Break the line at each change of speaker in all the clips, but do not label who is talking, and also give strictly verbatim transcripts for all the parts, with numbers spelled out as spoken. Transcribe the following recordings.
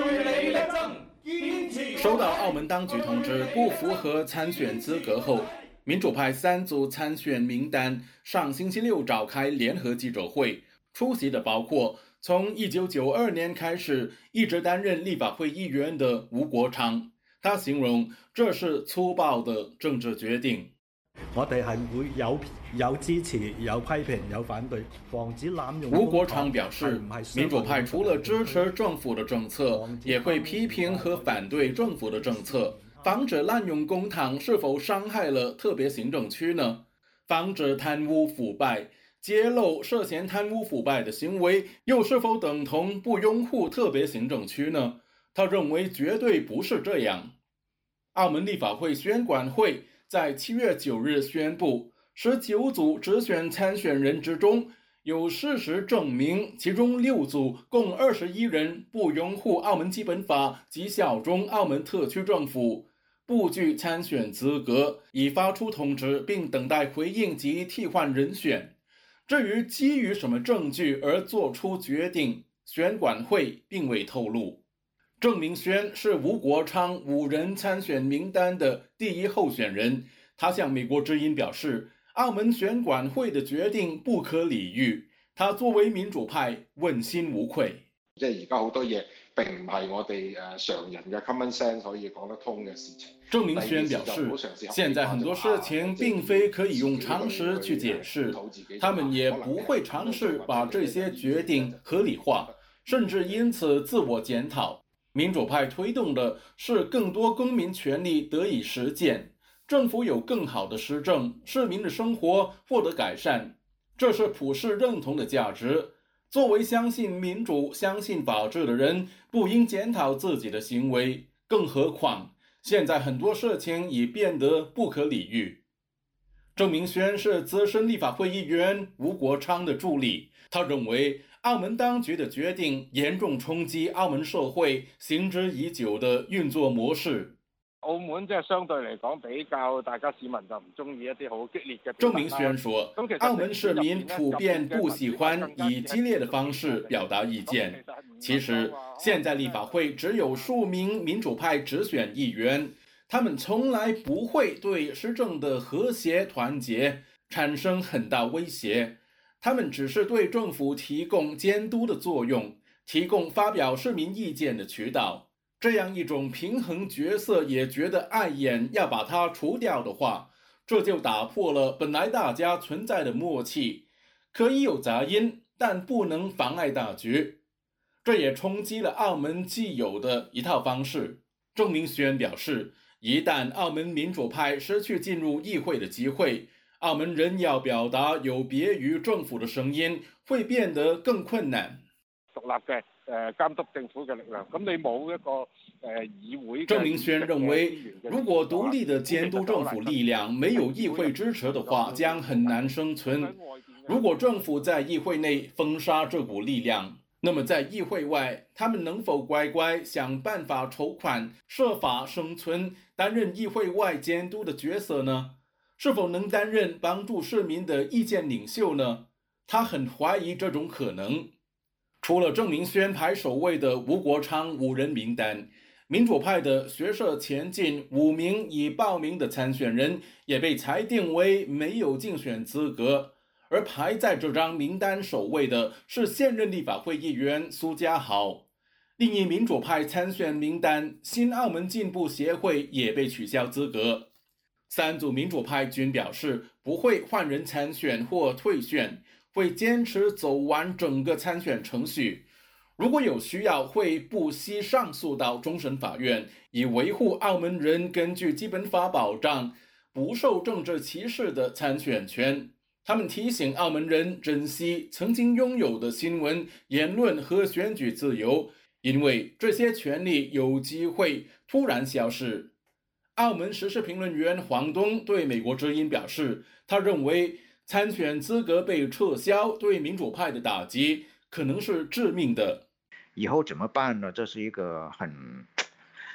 收到澳门当局通知不符合参选资格后，民主派三组参选名单上星期六召开联合记者会，出席的包括从一九九二年开始一直担任立法会议員的吳國昌。他形容這是粗暴的政治決定。
我哋係會有有支持、有批評、有反對，防止濫用。
吳國昌表示，民主派除了支持政府的政策，也會批評和反對政府的政策。防止濫用公帑是否傷害了特別行政區呢？防止貪污腐敗，揭露涉嫌貪污腐敗的行為，又是否等同不擁護特別行政區呢？他認為絕對不是這樣。澳門立法會選管會在七月九日宣布，十九組直選參選人之中，有事實證明其中六組共二十一人不擁護澳門基本法及效忠澳門特區政府，不具參選資格，已發出通知並等待回應及替換人選。至於基於什麼證據而作出決定，選管會並未透露。鄭明軒是吳國昌五人參選名單的第一候選人，他向美國之音表示，澳門選管會的決定不可理喻，他作為民主派問心無愧。
即係而家好多嘢並唔係我哋誒常人嘅 common sense 可以講得通嘅事情。
鄭明軒表示，現在很多事情並非可以用常識去解釋，他們也不會嘗試把這些決定合理化，甚至因此自我檢討。民主派推動的是更多公民權利得以實踐，政府有更好的施政，市民的生活獲得改善，這是普世認同的價值。作為相信民主、相信法治的人，不應檢討自己的行為，更何況現在很多事情已變得不可理喻。鄭明軒是資深立法會議員吳國昌的助理，他認為澳門當局的決定嚴重衝擊澳門社會行之已久的運作模式。
澳門即係相對嚟講比較大家市民就唔中意一啲好激烈嘅。
鄭明軒說，澳門市民普遍不喜歡以激烈的方式表達意見。其實現在立法會只有數名民主派直選議員，他們從來不會對施政的和諧團結產生很大威脅，他們只是對政府提供監督的作用，提供發表市民意見的渠道。這樣一種平衡角色也覺得礙眼，要把它除掉的話，這就打破了本來大家存在的默契，可以有雜音，但不能妨礙大局。這也衝擊了澳門既有的一套方式。鄭明軒表示，一旦澳門民主派失去進入議會的機會，澳門人要表達有別於政府的聲音，會變得更困難。
獨立嘅誒監督政府嘅力量，咁你冇一個誒議會。鄭明軒認為，如果獨立的監督政府力量沒有議會支持的話，將很難生存。如果政府在議會內封殺這股力量，那麼在議會外，他們能否乖乖想辦法籌款、設法生存，擔任議會外監督的角色呢？是否能擔任幫助市民的意見領袖呢？他很懷疑這種可能。除了鄭明軒排首位的吳國昌五人名單，民主派的學社前進五名已報名的參選人也被裁定為沒有競選資格，而排在這張名單首位的是現任立法會議員蘇家豪。另一民主派參選名單新澳門進步協會也被取消資格。三組民主派均表示不會換人參選或退選，會堅持走完整個參選程序，如果有需要會不惜上訴到終審法院，以維護澳門人根據基本法保障不受政治歧視的參選權。他們提醒澳門人珍惜曾經擁有的新聞、言論和選舉自由，因為這些權利有機會突然消失。澳門時事評論員黃東對美國之音表示，他認為參選資格被撤銷對民主派的打擊可能是致命的。
以後怎麼辦呢？這是一個很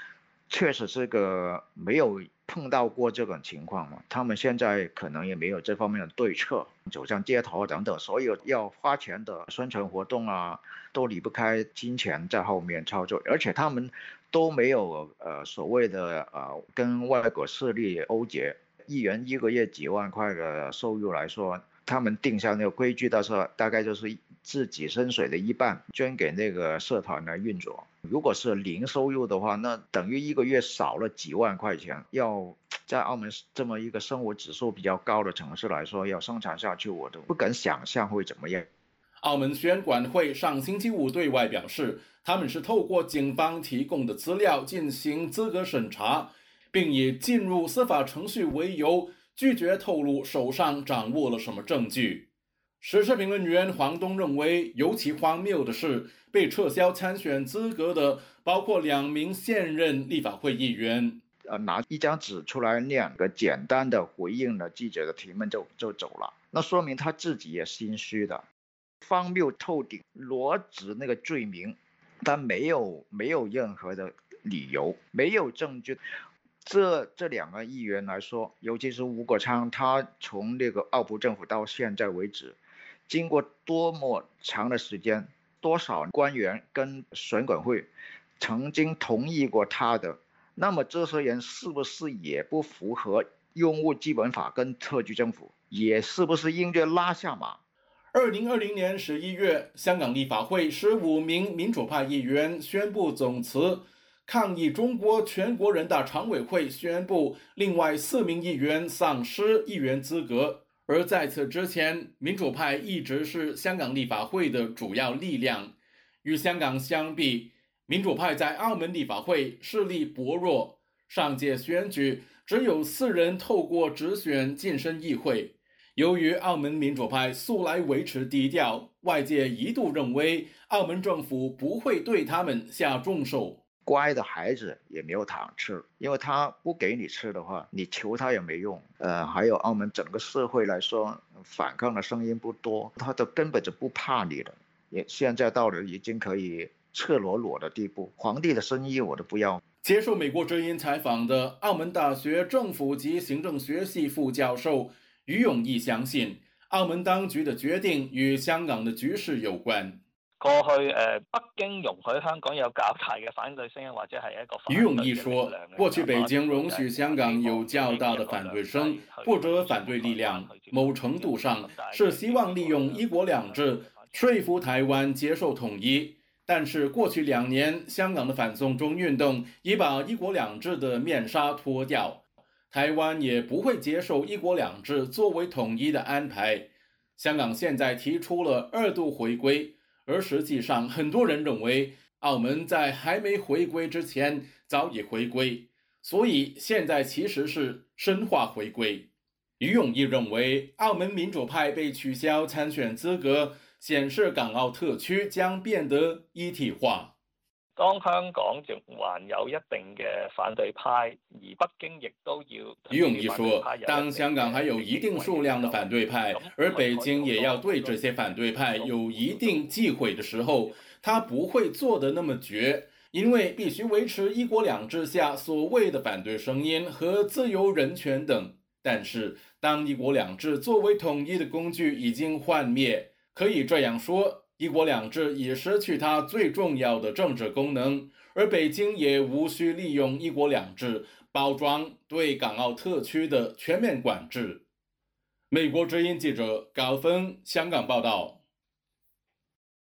确实这个没有碰到过这种情况嘛，他们现在可能也没有这方面的对策，走上街头等等，所有要花钱的宣传活动啊，都离不开金钱在后面操作，而且他们都没有呃所谓的呃跟外国势力勾结，议员一个月几万块的收入来说，他们定下那个规矩的时候，大概就是自己薪水的一半捐给那个社团来运作。如果是零收入的话，那等于一个月少了几万块钱，要在澳门这么一个生活指数比较高的城市来说，要生产下去，我都不敢想象会怎么样。
澳门宣管会上星期五对外表示，他们是透过警方提供的资料进行资格审查，并以进入司法程序为由，拒绝透露手上掌握了什么证据。时事评论员黄东认为，尤其荒谬的是，被撤销参选资格的包括两名现任立法会议员。
呃，拿一张纸出来念个简单的回应了记者的提问就就走了，那说明他自己也心虚的，荒谬透顶，裸指那个罪名，但没有没有任何的理由，没有证据。这这两个议员来说，尤其是吴国昌，他从那个澳葡政府到现在为止，经过多么长的时间，多少官员跟选管会曾经同意过他的，那么这些人是不是也不符合拥护基本法跟特区政府，也是不是应该拉下马？
二零二零年十一月，香港立法会十五名民主派议员宣布总辞，抗议中国全国人大常委会宣布另外四名议员丧失议员资格。而在此之前，民主派一直是香港立法会的主要力量。与香港相比，民主派在澳门立法会势力薄弱，上届选举只有四人透过直选晋升议会。由于澳门民主派素来维持低调，外界一度认为澳门政府不会对他们下重手。
乖的孩子也没有糖吃，因为他不给你吃的话，你求他也没用。呃，还有澳门整个社会来说，反抗的声音不多，他都根本就不怕你的。也现在到了已经可以赤裸裸的地步，皇帝的生意我都不要。
接受美国之音采访的澳门大学政府及行政学系副教授于永义相信，澳门当局的决定与香港的局势有關。
過去誒北京容許香港有較大嘅反對聲音，或者係一個反對嘅力量。
於永義說，過去北京容許香港有較大的反對聲或者反對力量，某程度上是希望利用一國兩制說服台灣接受統一。但是過去兩年，香港的反送中運動已把一國兩制的面紗脫掉，台灣也不會接受一國兩制作為統一的安排。香港現在提出了二度回歸，而實際上很多人認為澳門在還沒回歸之前早已回歸，所以現在其實是深化回歸。於永義認為澳門民主派被取消參選資格，顯示港澳特區將變得一體化。
當香港仲還有一定嘅反對派，而北京亦都要。
於永義說，當香港還有一定數量的反對派，而北京也要對這些反對派有一定忌諱的時候，他不會做得那麼絕，因為必須維持一國兩制下所謂的反對聲音和自由人權等。但是，當一國兩制作為統一的工具已經幻滅，可以這樣說，一國兩制已失去它最重要的政治功能，而北京也無需利用一國兩制包裝對港澳特區的全面管制。美國之音記者高峰香港報道。